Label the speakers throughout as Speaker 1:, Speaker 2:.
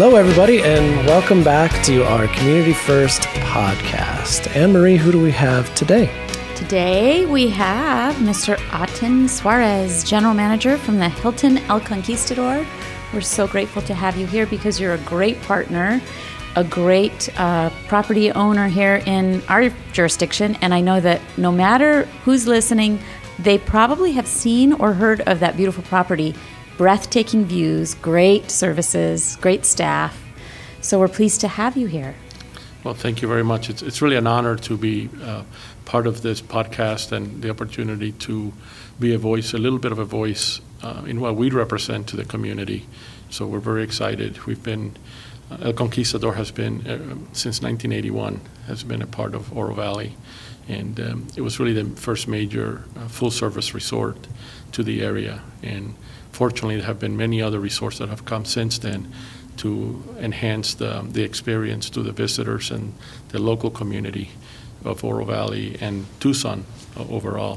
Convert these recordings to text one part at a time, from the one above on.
Speaker 1: Hello, everybody, and welcome back to our Community First podcast. Anne-Marie, who do we have today?
Speaker 2: Today we have Mr. Aten Suarez, General Manager from the Hilton El Conquistador. We're so grateful to have you here because you're a great partner, a great property owner here in our jurisdiction, and I know that no matter who's listening, they probably have seen or heard of that beautiful property. Breathtaking views, great services, great staff. So we're pleased to have you here.
Speaker 3: Well, thank you very much. It's really an honor to be part of this podcast and the opportunity to be a little bit of a voice in what we represent to the community. So we're very excited. We've been, El Conquistador has been, since 1981, has been a part of Oro Valley. And it was really the first major full-service resort to the area. And fortunately, there have been many other resorts that have come since then to enhance the experience to the visitors and the local community of Oro Valley and Tucson overall.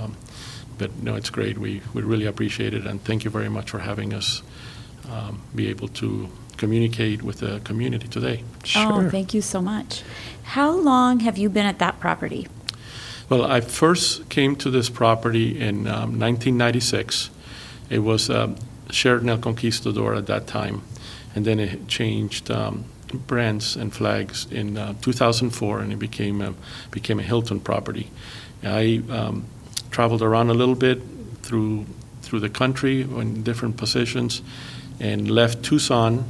Speaker 3: But no, it's great. We really appreciate it, and thank you very much for having us be able to communicate with the community today.
Speaker 2: Sure. Oh, thank you so much. How long have you been at that property?
Speaker 3: Well, I first came to this property in 1996. It was Sheraton El Conquistador at that time, and then it changed brands and flags in 2004, and it became a Hilton property. I traveled around a little bit through the country in different positions, and left Tucson,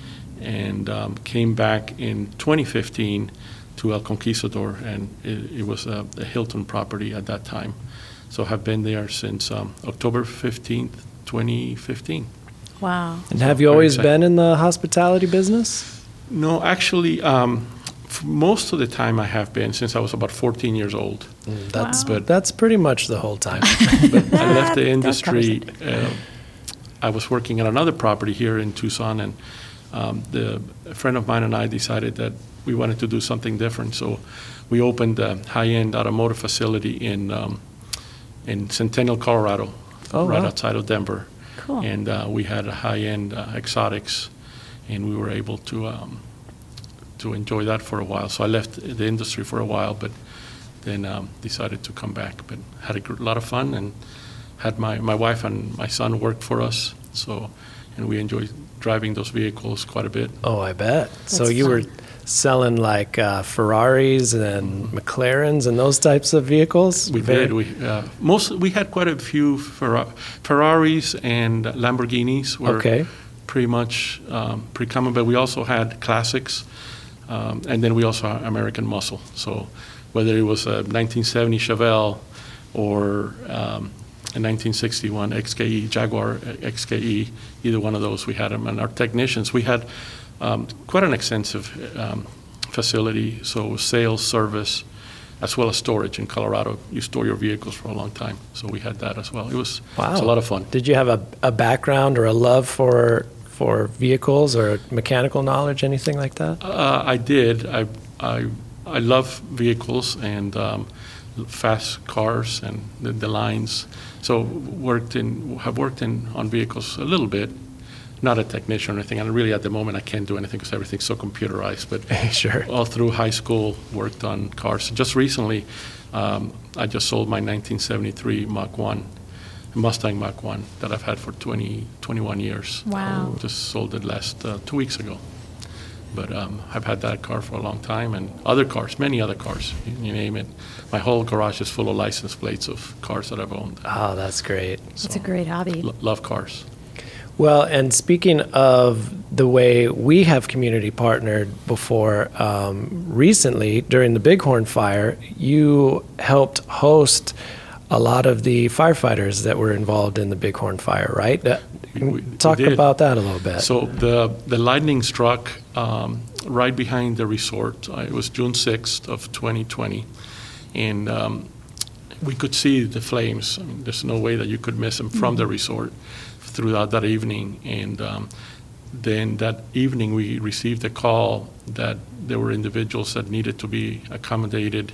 Speaker 3: and came back in 2015 to El Conquistador, and it was a Hilton property at that time. So have been there since October 15th, 2015.
Speaker 2: Wow.
Speaker 1: And have you always been in the hospitality business?
Speaker 3: No, actually, most of the time I have been since I was about 14 years old.
Speaker 1: That's pretty much the whole time.
Speaker 3: But I left the industry. I was working at another property here in Tucson, and a friend of mine and I decided that we wanted to do something different. So we opened a high-end automotive facility in Centennial, Colorado, outside of Denver.
Speaker 2: Cool.
Speaker 3: And we had a high-end exotics, and we were able to enjoy that for a while. So I left the industry for a while, but then decided to come back. But had a lot of fun, and had my wife and my son work for us. And we enjoyed driving those vehicles quite a bit.
Speaker 1: Oh, I bet. So you were selling like Ferraris and McLarens and those types of vehicles?
Speaker 3: We did. We had quite a few Ferraris and Lamborghinis were pretty much pretty common, but we also had classics, and then we also had American muscle. So whether it was a 1970 Chevelle or a 1961 XKE, Jaguar XKE, either one of those, we had them. And our technicians, we had quite an extensive facility, so sales, service, as well as storage in Colorado. You store your vehicles for a long time, so we had that as well. It was a lot of fun.
Speaker 1: Did you have a background or a love for vehicles or mechanical knowledge, anything like that?
Speaker 3: I did. I love vehicles and fast cars and the lines. So have worked on vehicles a little bit. Not a technician or anything, and really at the moment I can't do anything because everything's so computerized, but
Speaker 1: sure.
Speaker 3: All through high school worked on cars. Just recently, I just sold my 1973 Mach 1, Mustang Mach 1 that I've had for 21 years.
Speaker 2: Wow.
Speaker 3: Just sold it last 2 weeks ago. But I've had that car for a long time, and other cars, many other cars, you name it. My whole garage is full of license plates of cars that I've owned.
Speaker 1: Oh, that's great.
Speaker 2: It's a great hobby.
Speaker 3: Love cars.
Speaker 1: Well, and speaking of the way we have community partnered before, recently during the Bighorn Fire, you helped host a lot of the firefighters that were involved in the Bighorn Fire, right? Talk about that a little bit.
Speaker 3: So the lightning struck right behind the resort. It was June 6th of 2020, and we could see the flames. I mean, there's no way that you could miss them from the resort throughout that evening. And then that evening we received a call that there were individuals that needed to be accommodated.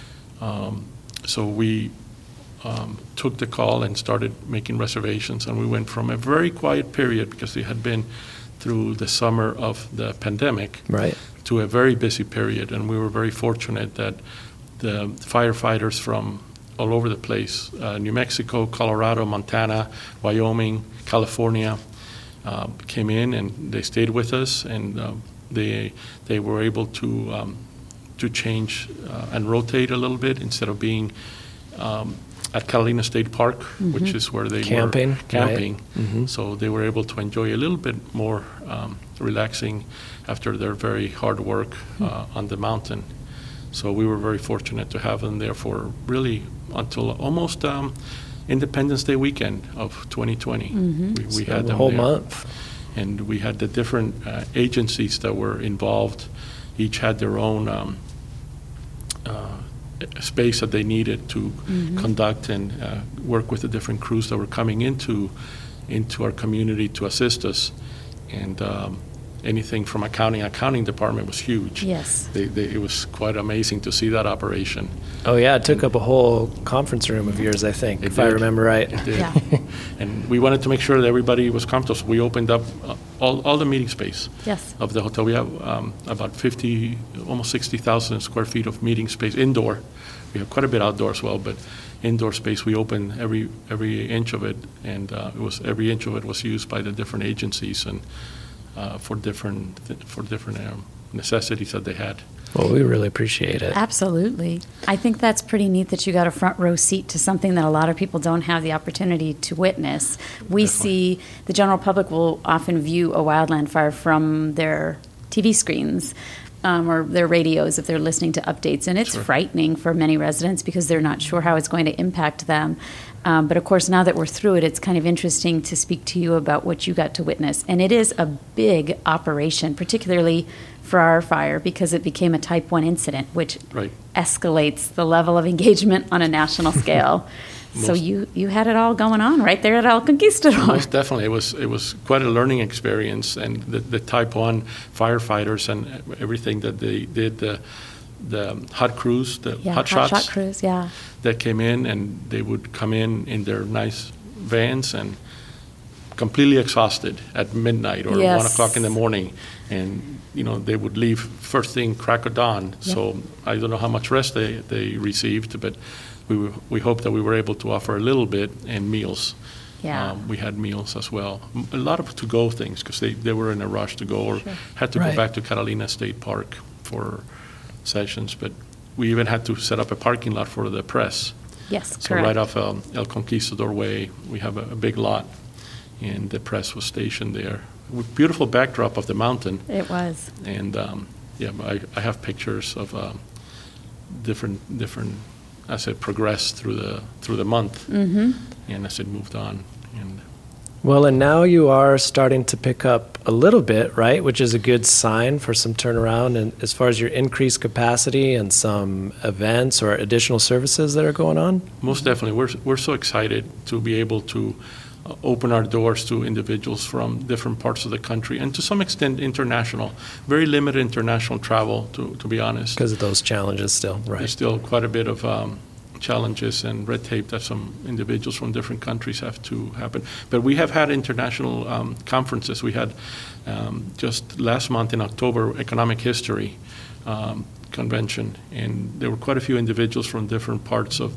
Speaker 3: So we took the call and started making reservations, and we went from a very quiet period because it had been through the summer of the pandemic
Speaker 1: Right.
Speaker 3: to a very busy period. And we were very fortunate that the firefighters from all over the place, New Mexico, Colorado, Montana, Wyoming, California, came in and they stayed with us, and they were able to change and rotate a little bit instead of being at Catalina State Park, which is where they
Speaker 1: Camping,
Speaker 3: were camping.
Speaker 1: right.
Speaker 3: So they were able to enjoy a little bit more relaxing after their very hard work on the mountain. So we were very fortunate to have them there for really until almost Independence Day weekend of 2020. We had
Speaker 1: The
Speaker 3: them
Speaker 1: whole
Speaker 3: there.
Speaker 1: month.
Speaker 3: And we had the different agencies that were involved. Each had their own space that they needed to conduct and work with the different crews that were coming into our community to assist us. And anything from accounting department was huge.
Speaker 2: Yes.
Speaker 3: It was quite amazing to see that operation.
Speaker 1: Oh, yeah, it took up a whole conference room of yours, I think,
Speaker 3: It
Speaker 1: if I
Speaker 3: did.
Speaker 1: remember right.
Speaker 3: It did.
Speaker 2: Yeah.
Speaker 3: And we wanted to make sure that everybody was comfortable, so we opened up all the meeting space
Speaker 2: Yes.
Speaker 3: of the hotel. We have about 50, almost 60,000 square feet of meeting space indoor. We have quite a bit outdoor as well, but indoor space, we opened every inch of it, and every inch of it was used by the different agencies and for different necessities that they had.
Speaker 1: Well, we really appreciate it.
Speaker 2: Absolutely. I think that's pretty neat that you got a front row seat to something that a lot of people don't have the opportunity to witness. We see the general public will often view a wildland fire from their TV screens or their radios if they're listening to updates, and it's
Speaker 3: Sure.
Speaker 2: frightening for many residents because they're not sure how it's going to impact them. But of course, now that we're through it, it's kind of interesting to speak to you about what you got to witness. And it is a big operation, particularly for our fire, because it became a Type 1 incident, which
Speaker 3: Right.
Speaker 2: escalates the level of engagement on a national scale. So
Speaker 3: Most-
Speaker 2: you had it all going on right there at El Conquistador.
Speaker 3: Most definitely, it was quite a learning experience, and the Type 1 firefighters and everything that they did, the hot crews, the
Speaker 2: Yeah,
Speaker 3: hot
Speaker 2: hot
Speaker 3: shots
Speaker 2: shot crews, yeah.
Speaker 3: that came in, and they would come in their nice vans and completely exhausted at midnight or
Speaker 2: Yes.
Speaker 3: 1 o'clock in the morning, and they would leave first thing crack of dawn.
Speaker 2: Yeah.
Speaker 3: So I don't know how much rest they received, but we hope that we were able to offer a little bit, and meals.
Speaker 2: Yeah.
Speaker 3: We had meals as well. A lot of to-go things because they were in a rush to go or
Speaker 2: Sure.
Speaker 3: had to
Speaker 1: Right.
Speaker 3: go back to Catalina State Park for sessions. But we even had to set up a parking lot for the press.
Speaker 2: Yes,
Speaker 3: So
Speaker 2: correct.
Speaker 3: right off El Conquistador Way, we have a big lot, and the press was stationed there. With beautiful backdrop of the mountain,
Speaker 2: It was.
Speaker 3: and I have pictures of different as it progressed through the month, and as it moved on. And
Speaker 1: Well, and now you are starting to pick up a little bit, right? Which is a good sign for some turnaround. And as far as your increased capacity and some events or additional services that are going on?
Speaker 3: most definitely, we're so excited to be able to open our doors to individuals from different parts of the country, and to some extent international. Very limited international travel, to be honest.
Speaker 1: Because of those challenges still,
Speaker 3: There's
Speaker 1: right?
Speaker 3: still quite a bit of challenges and red tape that some individuals from different countries have to happen. But we have had international conferences. We had just last month in October, Economic History Convention, and there were quite a few individuals from different parts of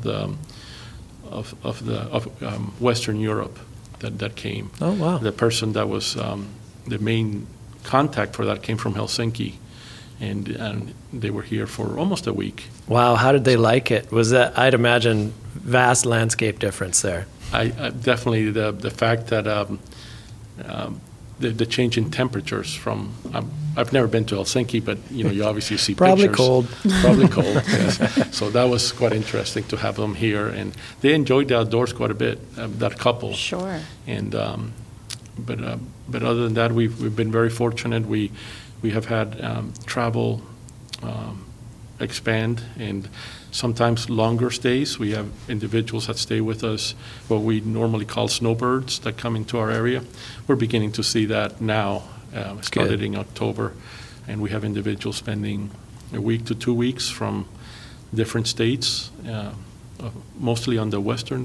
Speaker 3: Western Europe that came.
Speaker 1: Oh, wow.
Speaker 3: The person that was the main contact for that came from Helsinki, and they were here for almost a week.
Speaker 1: Wow, how did they like it? Was that, I'd imagine, vast landscape difference there.
Speaker 3: I definitely the fact that the change in temperatures from I've never been to Helsinki, but you obviously see
Speaker 1: Probably
Speaker 3: pictures.
Speaker 1: cold.
Speaker 3: Probably cold. Yes. So that was quite interesting to have them here, and they enjoyed the outdoors quite a bit. That couple.
Speaker 2: Sure.
Speaker 3: And but other than that, we've been very fortunate. We have had travel expand, and sometimes longer stays. We have individuals that stay with us, what we normally call snowbirds, that come into our area. We're beginning to see that now. Started in October, and we have individuals spending a week to 2 weeks from different states, mostly on the western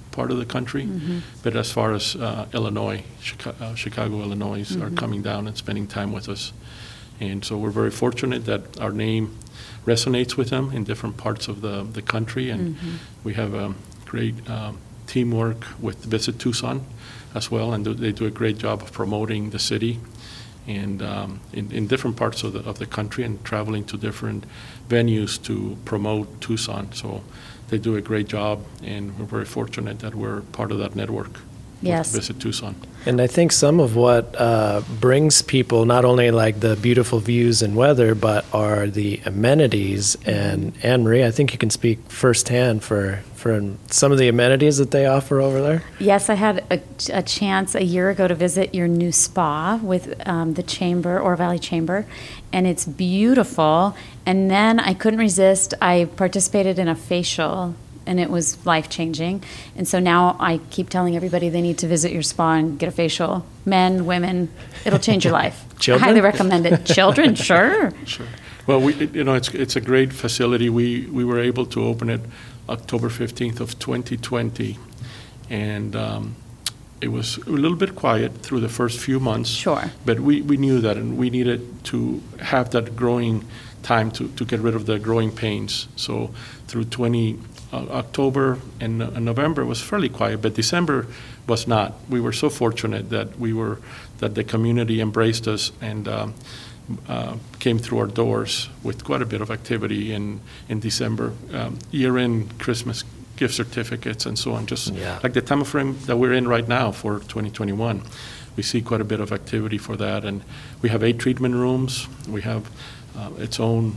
Speaker 3: part of the country. But as far as Illinois, Chicago, Illinois are coming down and spending time with us. And so we're very fortunate that our name resonates with them in different parts of the country. And we have a great teamwork with Visit Tucson as well, and they do a great job of promoting the city and in different parts of the country and traveling to different venues to promote Tucson. So they do a great job, and we're very fortunate that we're part of that network.
Speaker 2: Yes.
Speaker 3: Visit Tucson.
Speaker 1: And I think some of what brings people not only like the beautiful views and weather, but are the amenities. And Anne Marie, I think you can speak firsthand for some of the amenities that they offer over there.
Speaker 2: Yes, I had a chance a year ago to visit your new spa with the Chamber, Oro Valley Chamber, and it's beautiful. And then I couldn't resist. I participated in a facial, and it was life-changing. And so now I keep telling everybody they need to visit your spa and get a facial. Men, women, it'll change your life.
Speaker 1: Children?
Speaker 2: I highly recommend it. Children, sure.
Speaker 3: Sure. Well, it's a great facility. We were able to open it October 15th of 2020, and it was a little bit quiet through the first few months.
Speaker 2: Sure.
Speaker 3: But we knew that, and we needed to have that growing time to get rid of the growing pains. So through October and November was fairly quiet, but December was not. We were so fortunate that the community embraced us and came through our doors with quite a bit of activity in December, year-end Christmas gift certificates and so on, just like the time frame that we're in right now for 2021. We see quite a bit of activity for that, and we have 8 treatment rooms. We have its own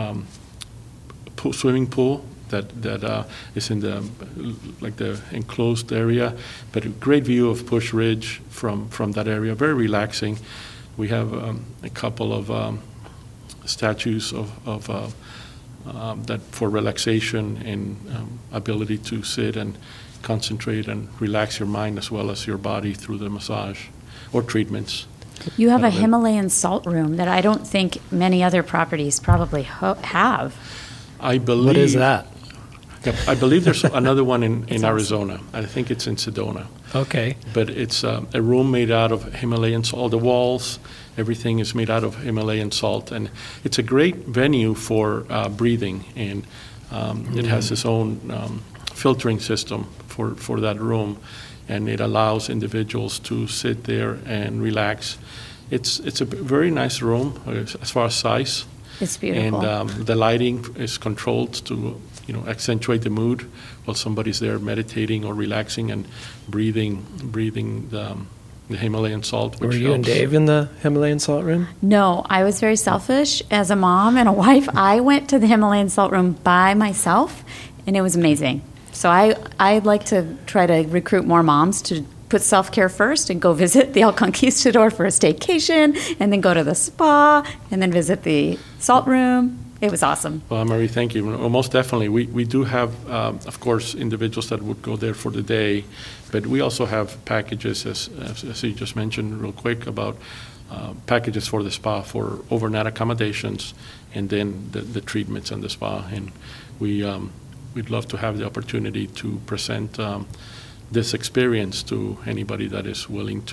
Speaker 3: swimming pool that is in the enclosed area, but a great view of Push Ridge from that area, very relaxing. We have a couple of statues of that for relaxation and ability to sit and concentrate and relax your mind as well as your body through the massage or treatments.
Speaker 2: You have a Himalayan salt room that I don't think many other properties probably have.
Speaker 3: I believe.
Speaker 1: What is that?
Speaker 3: Yep, I believe there's another one in
Speaker 2: Awesome.
Speaker 3: Arizona. I think it's in Sedona.
Speaker 1: Okay.
Speaker 3: But it's a room made out of Himalayan salt. The walls, everything is made out of Himalayan salt. And it's a great venue for breathing. And it has its own filtering system for that room. And it allows individuals to sit there and relax. It's a very nice room as far as size.
Speaker 2: It's beautiful.
Speaker 3: And the lighting is controlled to accentuate the mood while somebody's there meditating or relaxing and breathing the Himalayan salt. Which
Speaker 1: Were you and Dave in the Himalayan salt room?
Speaker 2: No, I was very selfish. As a mom and a wife, I went to the Himalayan salt room by myself, and it was amazing. So I'd like to try to recruit more moms to put self-care first and go visit the El Conquistador for a staycation, and then go to the spa, and then visit the salt room. It was awesome.
Speaker 3: Well, Marie, thank you. Well, most definitely. We do have, of course, individuals that would go there for the day, but we also have packages, as you just mentioned real quick, about packages for the spa for overnight accommodations and then the treatments and the spa. And we'd love to have the opportunity to present this experience to anybody that is willing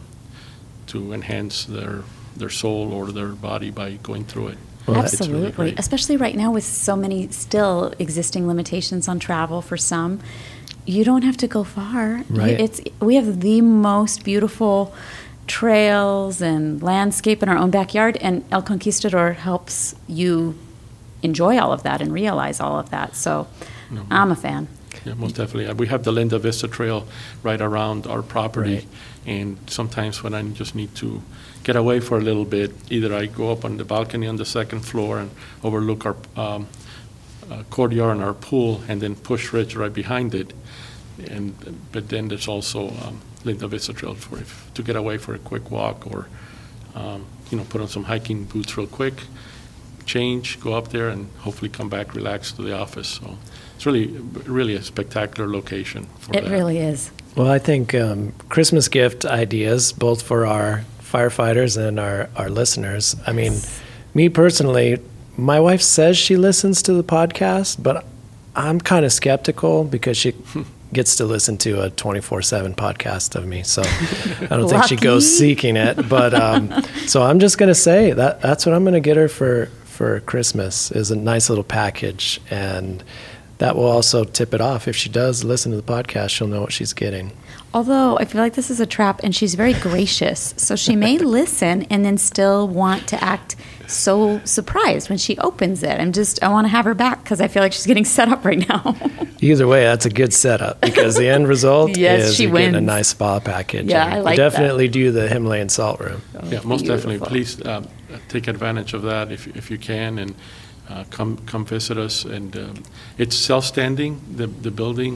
Speaker 3: to enhance their soul or their body by going through it.
Speaker 1: Well,
Speaker 2: Absolutely.
Speaker 3: It's really great.
Speaker 2: Especially right now with so many still existing limitations on travel for some. You don't have to go far.
Speaker 1: Right.
Speaker 2: We have the most beautiful trails and landscape in our own backyard, and El Conquistador helps you enjoy all of that and realize all of that. So I'm a fan.
Speaker 3: Yeah, most definitely. We have the Linda Vista Trail right around our property,
Speaker 1: Right.
Speaker 3: and sometimes when I just need to get away for a little bit, either I go up on the balcony on the second floor and overlook our courtyard and our pool, and then Push Ridge right behind it. But then there's also Linda Vista Trail to get away for a quick walk, or put on some hiking boots real quick, change, go up there, and hopefully come back relaxed to the office. So it's really a spectacular location for that.
Speaker 2: It really is.
Speaker 1: Well, I think Christmas gift ideas, both for our firefighters and our listeners. I mean, me personally, my wife says she listens to the podcast, but I'm kind of skeptical because she gets to listen to a 24/7 podcast of me, so I don't think she goes seeking it. But so I'm just gonna say that's what I'm gonna get her for Christmas, is a nice little package, and that will also tip it off. If she does listen to the podcast, she'll know what she's getting.
Speaker 2: Although I feel like this is a trap, and she's very gracious, so she may listen and then still want to act so surprised when she opens it. I want to have her back because I feel like she's getting set up right now.
Speaker 1: Either way, that's a good setup, because the end result is
Speaker 2: she
Speaker 1: you're
Speaker 2: wins.
Speaker 1: getting a nice spa package.
Speaker 2: Yeah, I like
Speaker 1: definitely do the Himalayan salt room.
Speaker 3: Yeah, most definitely. Please take advantage of that if you can, and come visit us. And it's self-standing, the building,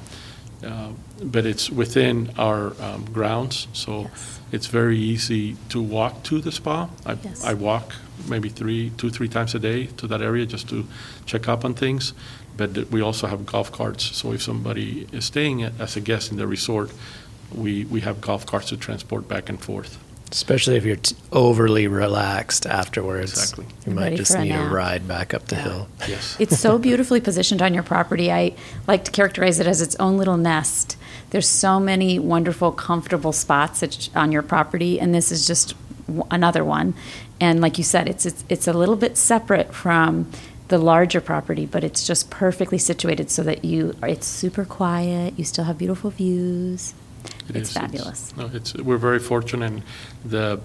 Speaker 3: but it's within our grounds, so it's very easy to walk to the spa. I walk maybe 2-3 times a day to that area just to check up on things. But we also have golf carts, so if somebody is staying as a guest in the resort, we have golf carts to transport back and forth.
Speaker 1: Especially if you're overly relaxed afterwards.
Speaker 3: Exactly.
Speaker 1: You might just need a ride back up the hill.
Speaker 3: Yes.
Speaker 2: It's so beautifully positioned on your property. I like to characterize it as its own little nest. There's so many wonderful, comfortable spots on your property, and this is just another one. And like you said, it's a little bit separate from the larger property, but it's just perfectly situated so that it's super quiet. You still have beautiful views. It's fabulous.
Speaker 3: We're very fortunate. And the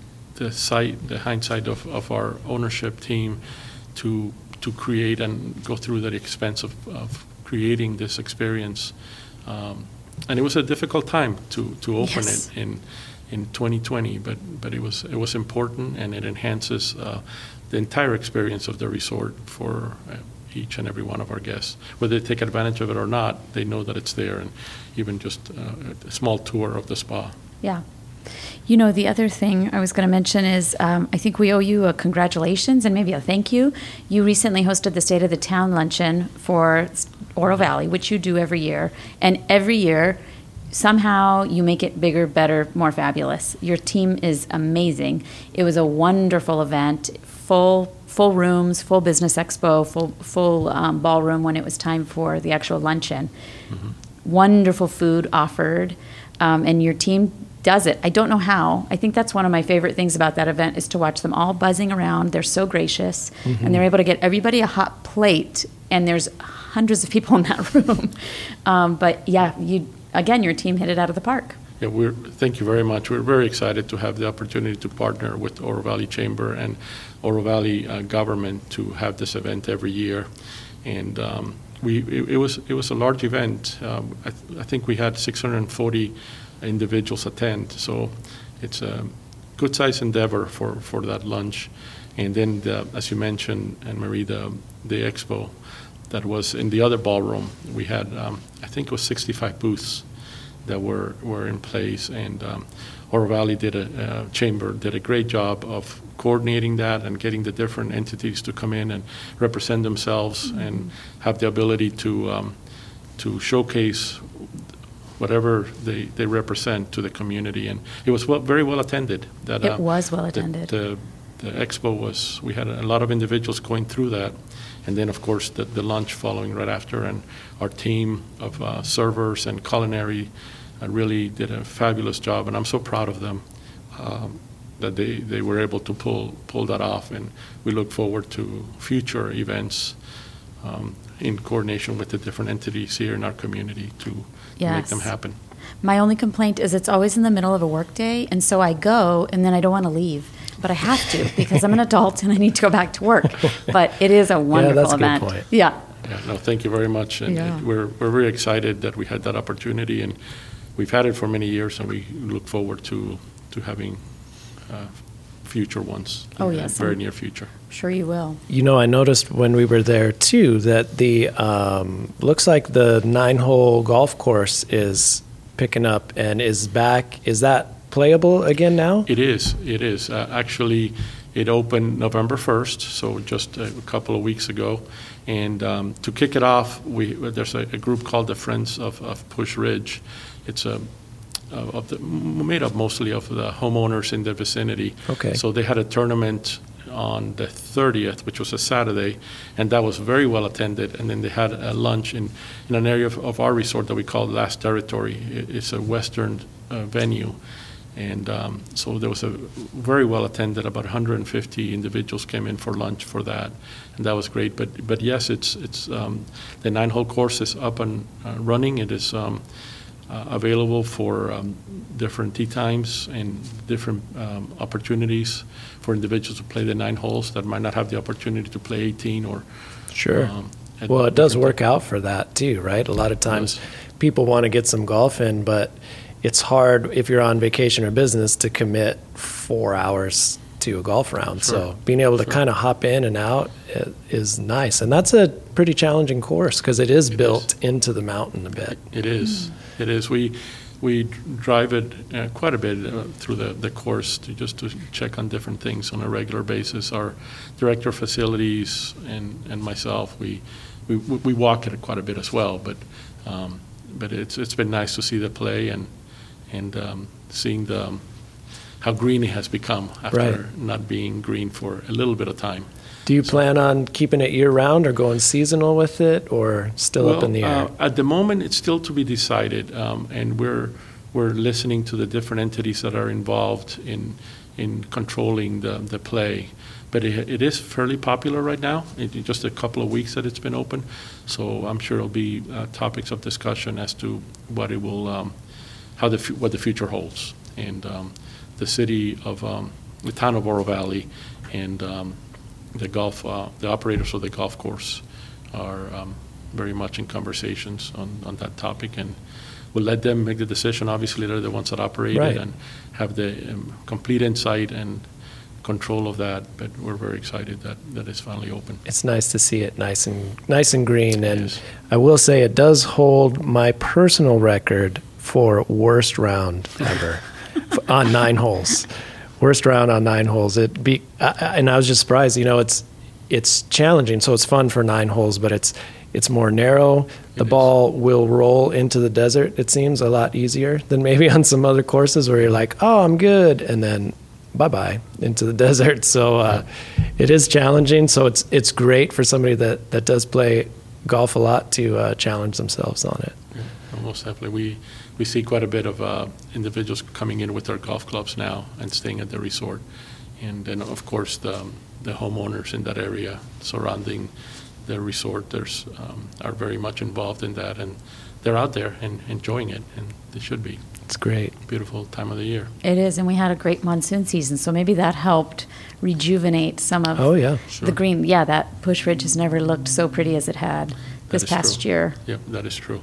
Speaker 3: hindsight of our ownership team to create and go through the expense of creating this experience. And it was a difficult time to open it in 2020, but it was important, and it enhances the entire experience of the resort for each and every one of our guests. Whether they take advantage of it or not, they know that it's there, and even just a small tour of the spa.
Speaker 2: Yeah. The other thing I was going to mention is I think we owe you a congratulations and maybe a thank you. You recently hosted the State of the Town luncheon for Oro Valley, which you do every year. And every year, somehow you make it bigger, better, more fabulous. Your team is amazing. It was a wonderful event, full rooms, full business expo, full ballroom when it was time for the actual luncheon. Mm-hmm. Wonderful food offered, and your team does it. I don't know how. I think that's one of my favorite things about that event is to watch them all buzzing around. They're so gracious, and they're able to get everybody a hot plate, and there's hundreds of people in that room. But yeah, your team hit it out of the park.
Speaker 3: Yeah, thank you very much. We're very excited to have the opportunity to partner with Oro Valley Chamber and Oro Valley government to have this event every year. And it was a large event. I think we had 640 individuals attend, so it's a good size endeavor for that lunch. And then, as you mentioned, Anne Marie, the expo that was in the other ballroom, we had I think it was 65 booths that were in place, and Oro Valley Chamber did a great job of coordinating that and getting the different entities to come in and represent themselves and have the ability to showcase whatever they represent to the community. And it was very well attended.
Speaker 2: It was well attended.
Speaker 3: The expo we had a lot of individuals going through that. And then, of course, the lunch following right after. And our team of servers and culinary really did a fabulous job. And I'm so proud of them that they were able to pull that off. And we look forward to future events in coordination with the different entities here in our community to make them happen.
Speaker 2: My only complaint is it's always in the middle of a workday, and so I go, and then I don't want to leave. But I have to because I'm an adult and I need to go back to work. But it is a wonderful event.
Speaker 1: That's a good point.
Speaker 2: Yeah.
Speaker 3: No, thank you very much. And we're very excited that we had that opportunity, and we've had it for many years, and we look forward to having future ones in the very near future.
Speaker 2: Sure you will.
Speaker 1: I noticed when we were there too that the looks like the 9-hole golf course is picking up and is back. Is that playable again now?
Speaker 3: It is. Actually, it opened November 1st, so just a couple of weeks ago. And to kick it off, there's a group called the Friends of Push Ridge. It's made up mostly of the homeowners in the vicinity.
Speaker 1: Okay.
Speaker 3: So they had a tournament on the 30th, which was a Saturday, and that was very well attended. And then they had a lunch in an area of our resort that we call Last Territory. It's a Western venue. And so there was a very well attended, about 150 individuals came in for lunch for that, and that was great. But yes, it's the 9-hole course is up and running. It is available for different tee times and different opportunities for individuals to play the 9 holes that might not have the opportunity to play 18 or.
Speaker 1: Sure. Well, it does work out for that too, right? A lot of times people want to get some golf in, but it's hard if you're on vacation or business to commit 4 hours to a golf round.
Speaker 3: Sure.
Speaker 1: So being able to kind of hop in and out is nice. And that's a pretty challenging course because it is built into the mountain a bit.
Speaker 3: It is. It is. We drive it quite a bit through the course to check on different things on a regular basis. Our director of facilities and myself, we walk it quite a bit as well. But it's been nice to see the play and seeing how green it has become after not being green for a little bit of time.
Speaker 1: Do you plan on keeping it year-round or going seasonal with it, or still up in the air?
Speaker 3: At the moment, it's still to be decided, and we're listening to the different entities that are involved in controlling the play. But it is fairly popular right now. It's just a couple of weeks that it's been open, so I'm sure it'll be topics of discussion as to what it will, what the future holds. And the city of the town of Oro Valley and the operators of the golf course are very much in conversations on that topic, and we'll let them make the decision. Obviously, they're the ones that operate it and have the complete insight and control of that. But we're very excited that it's finally open.
Speaker 1: It's nice to see it nice and green. And I will say it does hold my personal record for worst round ever on 9 holes. Worst round on 9 holes. And I was just surprised. It's challenging, so it's fun for 9 holes, but it's more narrow. The ball will roll into the desert. It seems a lot easier than maybe on some other courses where you're like, oh, I'm good, and then bye-bye into the desert. So it is challenging. So it's great for somebody that does play golf a lot to challenge themselves on it.
Speaker 3: Yeah, most definitely. We see quite a bit of individuals coming in with their golf clubs now and staying at the resort. And then, of course, the homeowners in that area surrounding the resort are very much involved in that. And they're out there and enjoying it, and they should be.
Speaker 1: It's great.
Speaker 3: Beautiful time of the year.
Speaker 2: It is, and we had a great monsoon season, so maybe that helped rejuvenate some of the green. Yeah, that Push Ridge has never looked so pretty as it had this past year.
Speaker 3: Yep, that is true.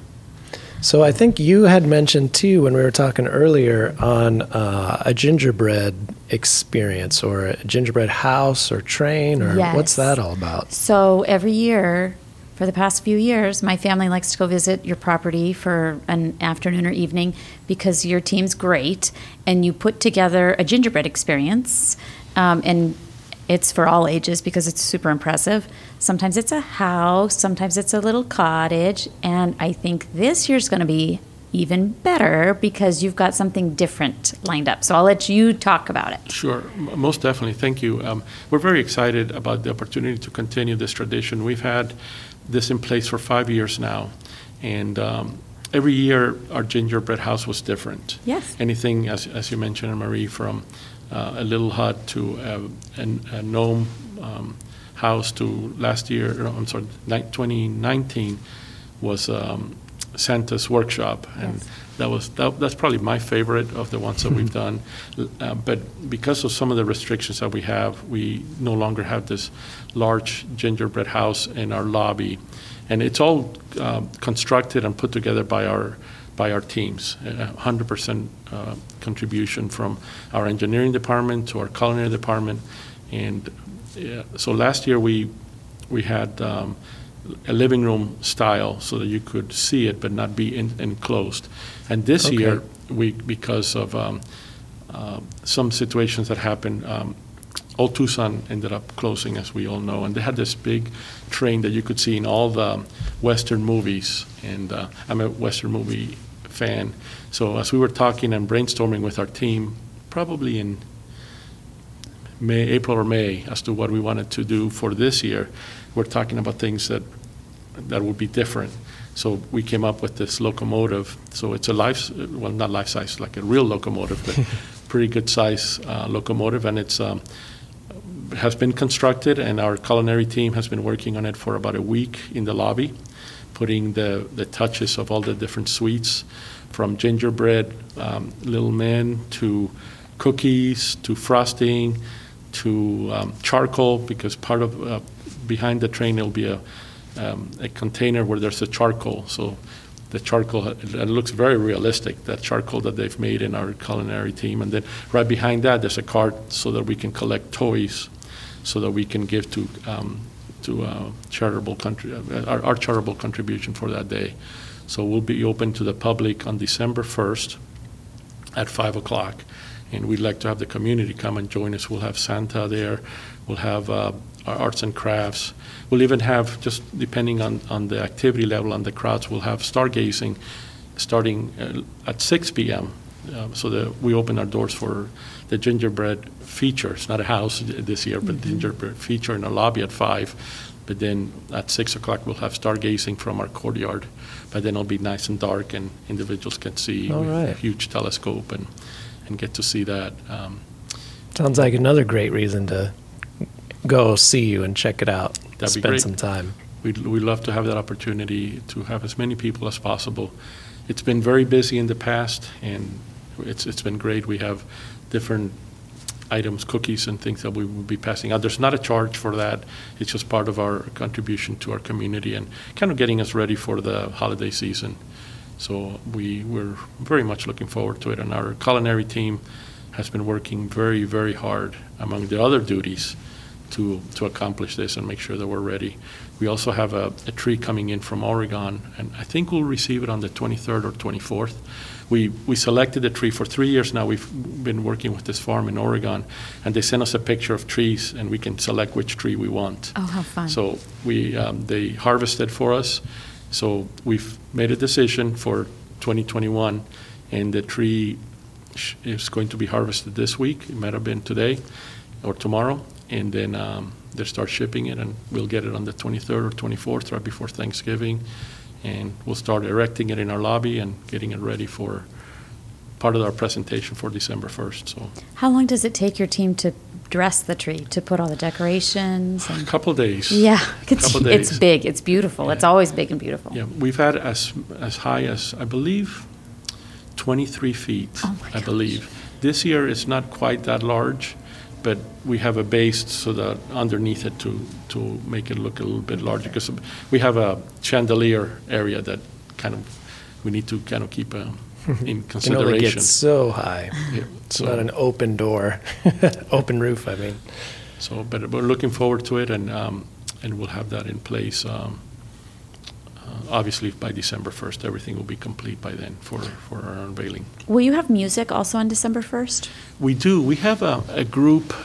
Speaker 1: So I think you had mentioned, too, when we were talking earlier on a gingerbread experience or a gingerbread house or train, or what's that all about?
Speaker 2: So every year, for the past few years, my family likes to go visit your property for an afternoon or evening because your team's great, and you put together a gingerbread experience, and it's for all ages because it's super impressive. Sometimes it's a house, sometimes it's a little cottage, and I think this year's going to be even better because you've got something different lined up. So I'll let you talk about it.
Speaker 3: Sure, most definitely. Thank you. We're very excited about the opportunity to continue this tradition. We've had this in place for 5 years now, and every year our gingerbread house was different.
Speaker 2: Yes.
Speaker 3: Anything, as you mentioned, Anne-Marie, from a little hut to a gnome house to last year, 2019 was Santa's workshop, and that's probably my favorite of the ones that we've done. But because of some of the restrictions that we have, we no longer have this large gingerbread house in our lobby, and it's all constructed and put together by our teams, 100% contribution from our engineering department to our culinary department. And so last year we had a living room style so that you could see it but not be enclosed. And this year, because of some situations that happened, Old Tucson ended up closing, as we all know, and they had this big train that you could see in all the Western movies, and I'm a Western movie fan. So as we were talking and brainstorming with our team, probably in April or May, as to what we wanted to do for this year. We're talking about things that would be different. So we came up with this locomotive. So it's not life size, like a real locomotive, but pretty good size locomotive, and it's has been constructed, and our culinary team has been working on it for about a week in the lobby, putting the touches of all the different sweets, from gingerbread, little men, to cookies, to frosting, to charcoal, because part of behind the train there'll be a container where there's a charcoal. So the charcoal, it looks very realistic, that charcoal that they've made in our culinary team. And then right behind that, there's a cart so that we can collect toys, so that we can give to charitable our charitable contribution for that day. So we'll be open to the public on December 1st at 5 o'clock. And we'd like to have the community come and join us. We'll have Santa there. We'll have our arts and crafts. We'll even have, just depending on the activity level and the crowds, we'll have stargazing starting at 6 p.m. So that we open our doors for the gingerbread feature. It's not a house this year, but the gingerbread feature in the lobby at 5. But then at 6 o'clock, we'll have stargazing from our courtyard. But then it'll be nice and dark, and individuals can see with a huge telescope and get to see that.
Speaker 1: Sounds like another great reason to go see you and check it out.
Speaker 3: That'd
Speaker 1: spend
Speaker 3: be great.
Speaker 1: Some time.
Speaker 3: We'd love to have that opportunity to have as many people as possible. It's been very busy in the past, and it's been great. We have different items, cookies and things that we will be passing out. There's not a charge for that. It's just part of our contribution to our community and kind of getting us ready for the holiday season. So we're very much looking forward to it. And our culinary team has been working very, very hard among the other duties to accomplish this and make sure that we're ready. We also have a tree coming in from Oregon, and I think we'll receive it on the 23rd or 24th. We selected the tree for 3 years now. We've been working with this farm in Oregon, and they sent us a picture of trees, and we can select which tree we want.
Speaker 2: Oh, how fun.
Speaker 3: So they harvested for us. So we've made a decision for 2021, and the tree is going to be harvested this week. It might have been today or tomorrow, and then they start shipping it, and we'll get it on the 23rd or 24th, right before Thanksgiving. And we'll start erecting it in our lobby and getting it ready for part of our presentation for December 1st. So,
Speaker 2: how long does it take your team to dress the tree, to put all the decorations?
Speaker 3: A couple of days.
Speaker 2: Yeah, it's big. It's beautiful. Yeah. It's always big and beautiful.
Speaker 3: Yeah, we've had as high as, I believe, 23 feet, I believe. This year it's not quite that large, but we have a base so that underneath it to make it look a little bit larger, because we have a chandelier area that we need to kind of keep in consideration.
Speaker 1: It can only get so high.
Speaker 3: Yeah,
Speaker 1: it's not an open door, open roof, I mean.
Speaker 3: So, but we're looking forward to it, and we'll have that in place. Obviously, by December 1st, everything will be complete by then for our unveiling.
Speaker 2: Will you have music also on December 1st?
Speaker 3: We do. We have a group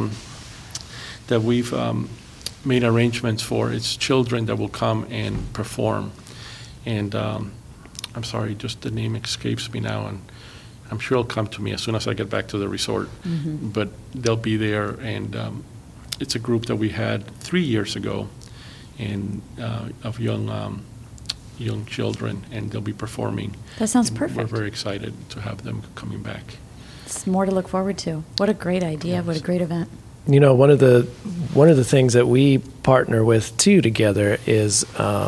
Speaker 3: that we've made arrangements for. It's children that will come and perform. And I'm sorry, just the name escapes me now, and I'm sure it'll come to me as soon as I get back to the resort. Mm-hmm. But they'll be there, and it's a group that we had 3 years ago, and of young children, and they'll be performing.
Speaker 2: That sounds perfect.
Speaker 3: We're very excited to have them coming back.
Speaker 2: It's more to look forward to. What a great idea. Yes. What a great event.
Speaker 1: You know, one of the things that we partner with too together is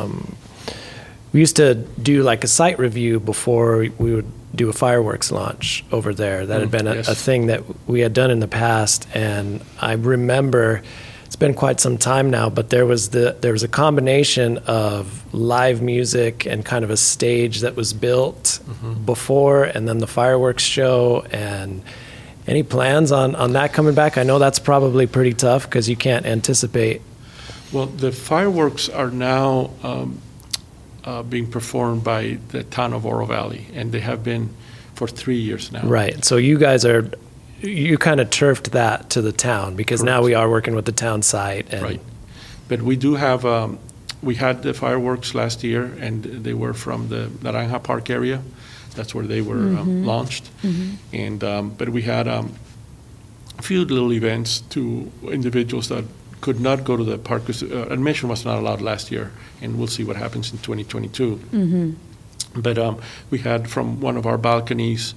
Speaker 1: we used to do like a site review before we would do a fireworks launch over there. That had been a thing that we had done in the past, and I remember, it's been quite some time now, but there was a combination of live music and kind of a stage that was built before, and then the fireworks show. And any plans on that coming back? I know that's probably pretty tough because you can't anticipate.
Speaker 3: Well, the fireworks are now being performed by the town of Oro Valley, and they have been for 3 years now.
Speaker 1: Right. So you guys you kind of turfed that to the town, because
Speaker 3: Correct.
Speaker 1: Now we are working with the town site. And
Speaker 3: right. But we do have, we had the fireworks last year, and they were from the Naranja Park area. That's where they were launched. Mm-hmm. And but we had few little events to individuals that could not go to the park because admission was not allowed last year, and we'll see what happens in 2022. But we had from one of our balconies,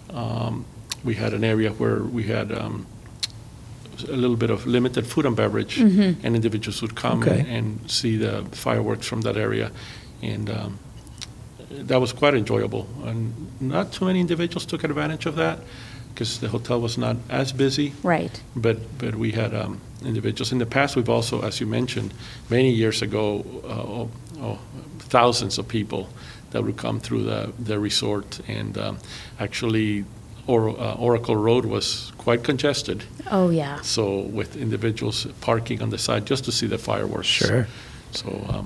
Speaker 3: we had an area where we had a little bit of limited food and beverage, and individuals would come and see the fireworks from that area. And that was quite enjoyable. And not too many individuals took advantage of that because the hotel was not as busy.
Speaker 2: Right.
Speaker 3: But we had individuals. In the past, we've also, as you mentioned, many years ago, thousands of people that would come through the resort. And actually, Oracle Road was quite congested.
Speaker 2: Oh, yeah.
Speaker 3: So with individuals parking on the side just to see the fireworks.
Speaker 1: Sure.
Speaker 3: So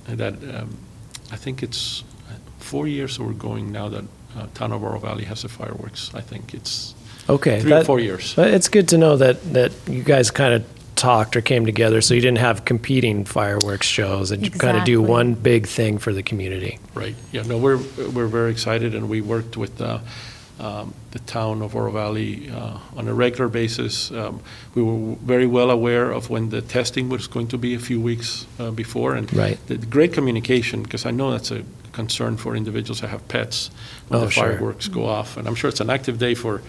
Speaker 3: I think it's 4 years that we're going now that Town of Oro Valley has the fireworks. I think it's 3 or 4 years.
Speaker 1: But it's good to know that you guys kind of talked or came together so you didn't have competing fireworks shows and you kind of do one big thing for the community.
Speaker 3: Right. Yeah. No, we're very excited, and we worked with the Town of Oro Valley on a regular basis. We were very well aware of when the testing was going to be a few weeks before, and the great communication, because I know that's a concern for individuals that have pets when the fireworks go off. And I'm sure it's an active day for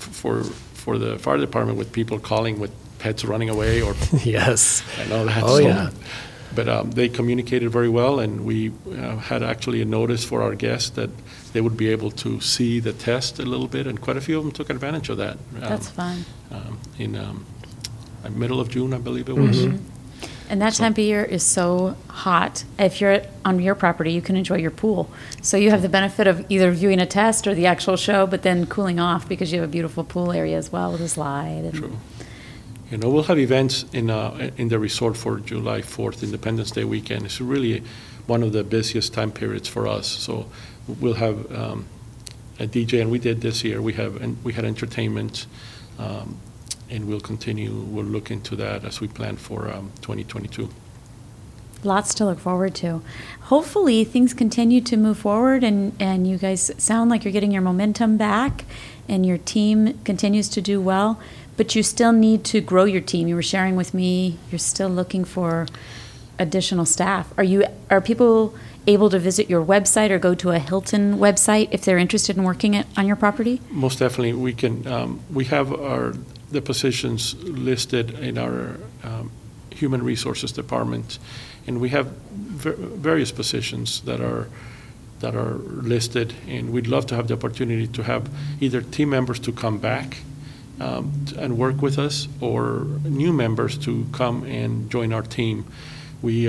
Speaker 3: the fire department with people calling with pets running away or
Speaker 1: yes.
Speaker 3: I know that.
Speaker 1: Oh, yeah.
Speaker 3: But they communicated very well, and we had actually a notice for our guests that they would be able to see the test a little bit, and quite a few of them took advantage of that.
Speaker 2: That's fun.
Speaker 3: In middle of June, I believe it was.
Speaker 2: And that time of year is so hot. If you're on your property, you can enjoy your pool. So you have the benefit of either viewing a test or the actual show, but then cooling off because you have a beautiful pool area as well with a slide. And
Speaker 3: True. You know, we'll have events in the resort for July 4th, Independence Day weekend. It's really one of the busiest time periods for us. So we'll have a DJ, and we did this year. We had entertainment, and we'll continue. We'll look into that as we plan for 2022.
Speaker 2: Lots to look forward to. Hopefully things continue to move forward, and you guys sound like you're getting your momentum back, and your team continues to do well. But you still need to grow your team. You were sharing with me you're still looking for additional staff. Are people able to visit your website or go to a Hilton website if they're interested in working on your property?
Speaker 3: Most definitely, we can. We have the positions listed in our human resources department, and we have various positions that are listed. And we'd love to have the opportunity to have either team members to come back and work with us, or new members to come and join our team. We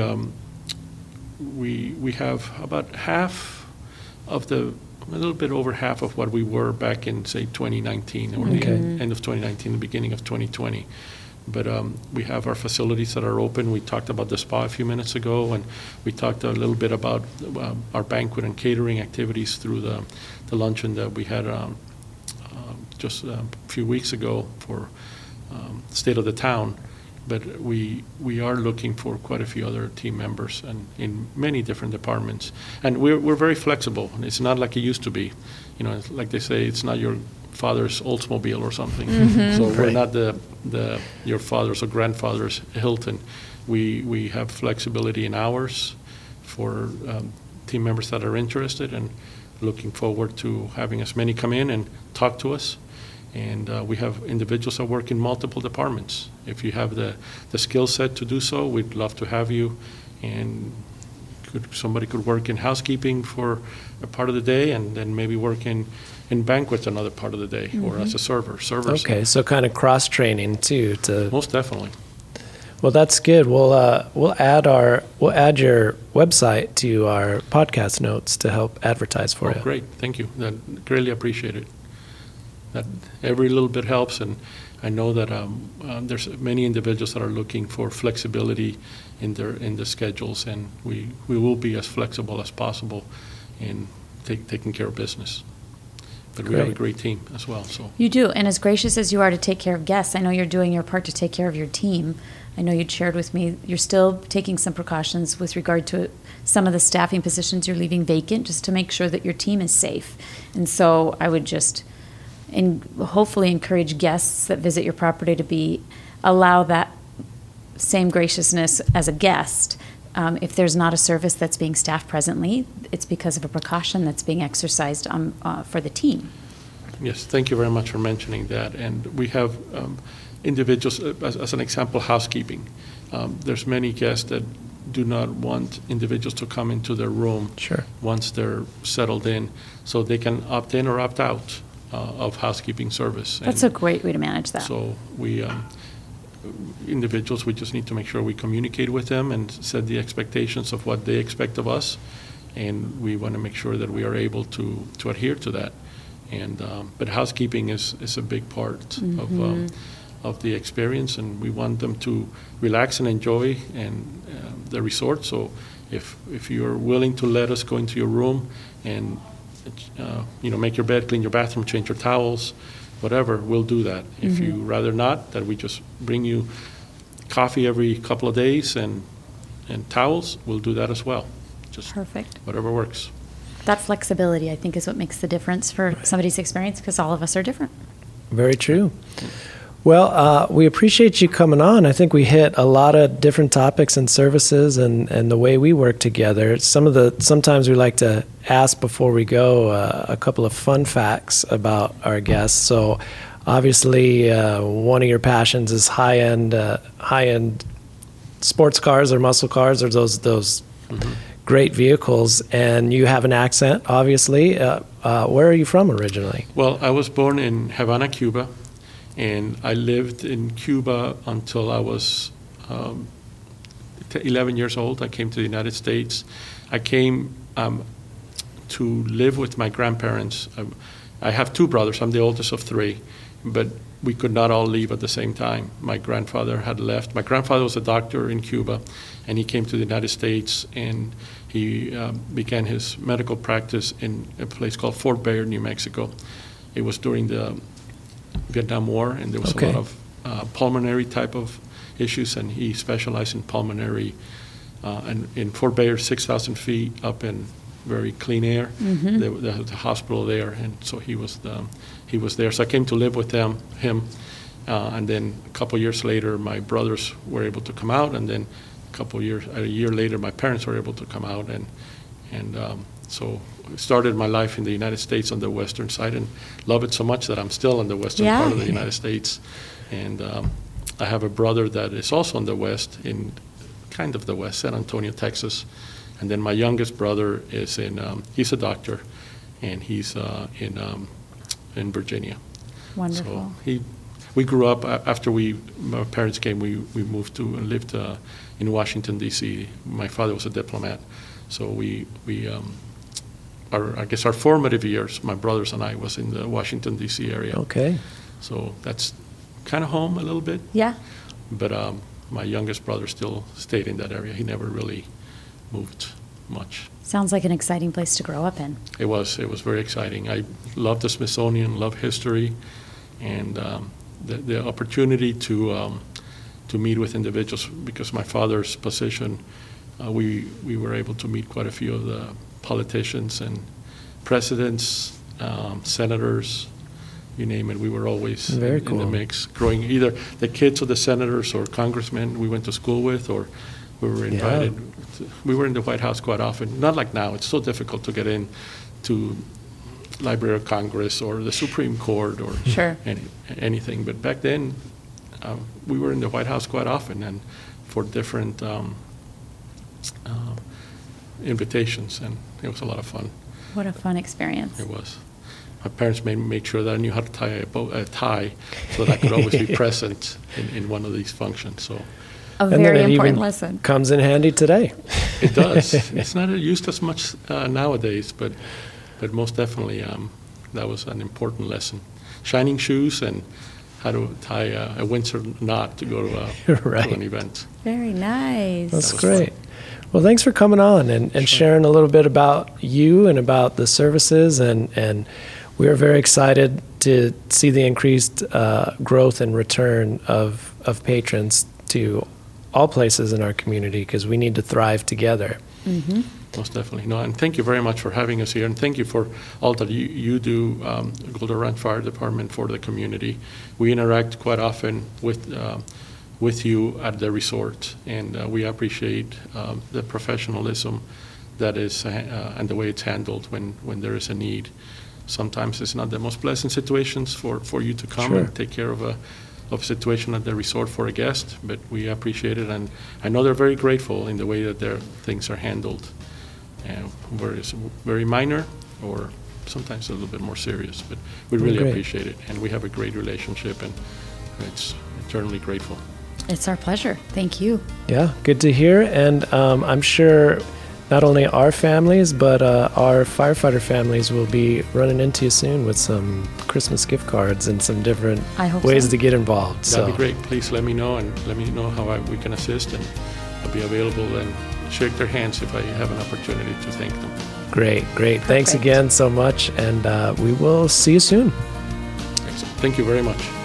Speaker 3: have about half of a little bit over half of what we were back in, say, 2019, or the end of 2019, the beginning of 2020. But we have our facilities that are open. We talked about the spa a few minutes ago, and we talked a little bit about our banquet and catering activities through the luncheon that we had just a few weeks ago for State of the Town. But we are looking for quite a few other team members, and in many different departments. And we're very flexible. It's not like it used to be. You know, like they say, it's not your father's Oldsmobile or something. So we're not your father's or grandfather's Hilton. We have flexibility in hours for team members that are interested, and looking forward to having as many come in and talk to us. And we have individuals that work in multiple departments. If you have the skill set to do so, we'd love to have you. And somebody could work in housekeeping for a part of the day, and then maybe work in banquets another part of the day, or as a server.
Speaker 1: Okay, so kind of cross-training too.
Speaker 3: Most definitely.
Speaker 1: Well, that's good. We'll add your website to our podcast notes to help advertise for you.
Speaker 3: Great, thank you. Greatly appreciate it. That every little bit helps, and I know that there's many individuals that are looking for flexibility in the schedules, and we will be as flexible as possible in taking care of business. But we have a great team as well. So
Speaker 2: you do, and as gracious as you are to take care of guests, I know you're doing your part to take care of your team. I know you'd shared with me you're still taking some precautions with regard to some of the staffing positions you're leaving vacant, just to make sure that your team is safe. And so I would just and hopefully encourage guests that visit your property to allow that same graciousness as a guest. If there's not a service that's being staffed presently, it's because of a precaution that's being exercised for the team.
Speaker 3: Yes, thank you very much for mentioning that. And we have individuals, as an example, housekeeping. There's many guests that do not want individuals to come into their room once they're settled in, so they can opt in or opt out of housekeeping service.
Speaker 2: That's a great way to manage that.
Speaker 3: So we individuals, we just need to make sure we communicate with them and set the expectations of what they expect of us, and we want to make sure that we are able to adhere to that. And but housekeeping is a big part of the experience, and we want them to relax and enjoy the resort. So if you're willing to let us go into your room and make your bed, clean your bathroom, change your towels, whatever, we'll do that. If you rather not, that we just bring you coffee every couple of days and towels, we'll do that as well. Just
Speaker 2: perfect.
Speaker 3: Whatever works.
Speaker 2: That flexibility, I think, is what makes the difference for somebody's experience, because all of us are different.
Speaker 1: Very true. Well, we appreciate you coming on. I think we hit a lot of different topics and services and the way we work together. Sometimes we like to ask before we go a couple of fun facts about our guests. So obviously one of your passions is high-end sports cars or muscle cars or those great vehicles. And you have an accent, obviously. Where are you from originally?
Speaker 3: Well, I was born in Havana, Cuba. And I lived in Cuba until I was 11 years old. I came to the United States. I came to live with my grandparents. I have two brothers. I'm the oldest of three, but we could not all leave at the same time. My grandfather had left. My grandfather was a doctor in Cuba, and he came to the United States, and he began his medical practice in a place called Fort Bayard, New Mexico. It was during the Vietnam War, and there was a lot of pulmonary type of issues, and he specialized in pulmonary. And in Fort Bayard, 6,000 feet up in very clean air, there was a hospital there, and so he was there. So I came to live with him, and then a couple years later, my brothers were able to come out, and then a year later, my parents were able to come out, and so I started my life in the United States on the western side, and love it so much that I'm still in the western part of the United States. And I have a brother that is also in the west, in kind of the west, San Antonio, Texas. And then my youngest brother is he's a doctor, and he's in Virginia.
Speaker 2: Wonderful.
Speaker 3: So we grew up, after my parents came, we moved to and lived in Washington, D.C. My father was a diplomat. So our formative years, my brothers and I, was in the Washington, D.C. area.
Speaker 1: Okay.
Speaker 3: So that's kind of home a little bit.
Speaker 2: Yeah.
Speaker 3: But my youngest brother still stayed in that area. He never really moved much.
Speaker 2: Sounds like an exciting place to grow up in.
Speaker 3: It was very exciting. I love the Smithsonian, love history, and the opportunity to meet with individuals, because my father's position, we were able to meet quite a few of the politicians and presidents, senators, you name it. We were always in the mix, growing either the kids of the senators or congressmen we went to school with, or we were invited. We were in the White House quite often. Not like now. It's so difficult to get in to Library of Congress or the Supreme Court or anything. But back then, we were in the White House quite often, and for different invitations, and it was a lot of fun.
Speaker 2: What a fun experience.
Speaker 3: It was. My parents made sure that I knew how to tie a tie so that I could always be present in one of these functions. So,
Speaker 2: a very important lesson.
Speaker 1: Comes in handy today.
Speaker 3: It does. It's not used as much nowadays, but most definitely that was an important lesson. Shining shoes and how to tie a Windsor knot to go to an event.
Speaker 2: Very nice.
Speaker 1: That's great. Fun. Well, thanks for coming on and sharing a little bit about you and about the services, and we are very excited to see the increased growth and return of patrons to all places in our community, because we need to thrive together.
Speaker 3: Most definitely. No, and thank you very much for having us here, and thank you for all that you do, Golden Ranch Fire Department, for the community. We interact quite often with you at the resort, and we appreciate the professionalism that is and the way it's handled when there is a need. Sometimes it's not the most pleasant situations for you to come and take care of a situation at the resort for a guest, but we appreciate it, and I know they're very grateful in the way that their things are handled, where it's very minor or sometimes a little bit more serious, but we really appreciate it, and we have a great relationship, and it's eternally grateful.
Speaker 2: It's our pleasure. Thank you.
Speaker 1: Yeah, good to hear, and I'm sure not only our families, but our firefighter families will be running into you soon with some Christmas gift cards and some different ways to get involved.
Speaker 3: That'd be great. Please let me know, and let me know how we can assist, and I'll be available and shake their hands if I have an opportunity to thank them.
Speaker 1: Great. Thanks again so much, and we will see you soon.
Speaker 3: Excellent. Thank you very much.